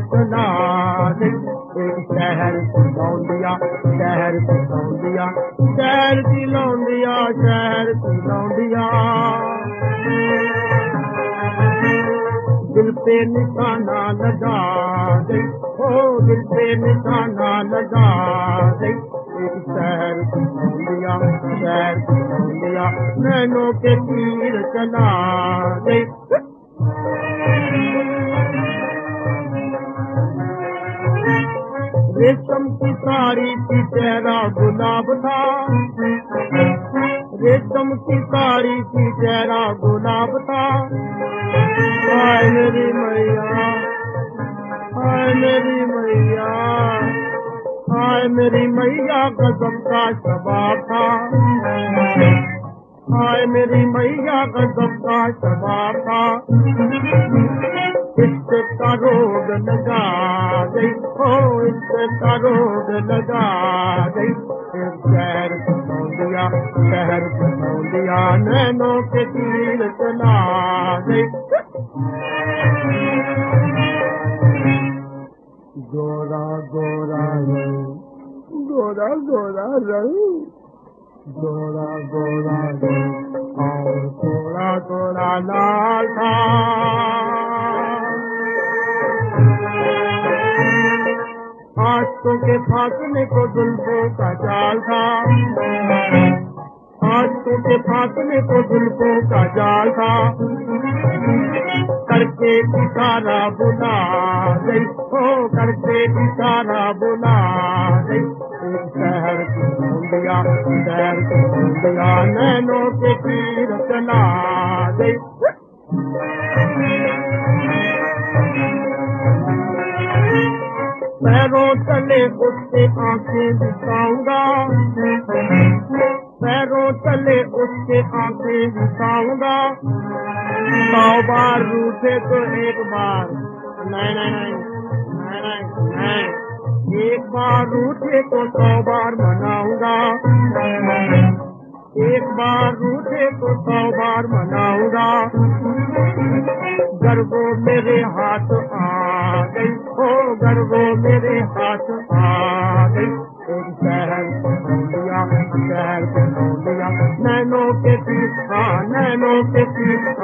चला गई। एक शहर की लौंडिया, शहर की लौंडिया, शहर की लौंडिया, शहर की लौंडिया। दिल पे निशाना लगा गई, ओ दिल पे निशाना लगा गई। एक शहर की लौंडिया, शहर की लौंडिया, नैनों के तीर चला गई। रेशम की साड़ी की चेहरा गुलाब था, रेशम की साड़ी की चेहरा गुलाब था। हाय मेरी मैया, हाय मेरी मैया, हाय मेरी मैया गजब का शबाब था। हाय मेरी मैया गजब का शबाब था। इससे का रोग लगा गई, हो इससे का रोग लगा गई। शहर की लौंडिया, शहर की लौंडिया, नैनों के तीर चला गई। गोरा गोरा रंग, गोरा गोरा रंग, गोरा गोरा रंग और गोरा गोरा लाल था। आंखों के फासले को जुल्फों का जाल था, आंखों के फासले को जुल्फों का जाल था। करके इशारा बुला गई, हो करके इशारा बुला गई। एक शहर की लौंडिया, शहर की लौंडिया, नैनों के तीर चला गई। पैरों तले उसके आंखें दिखाऊंगा, पैरों तले उसके आंखें दिखाऊंगा। 100 बार रूठे तो एक बार, नहीं नहीं नहीं नहीं नहीं, एक बार रूठे तो 100 बार मनाऊंगा। एक बार रूठे तो 100 बार मनाऊंगा। गर वो मेरे हाथ आ गई, ओ गर वो मेरे हाथ आ गई। एक शहर की लौंडिया, शहर की लौंडिया, नैनों के तीर, हाँ नैनों के तीर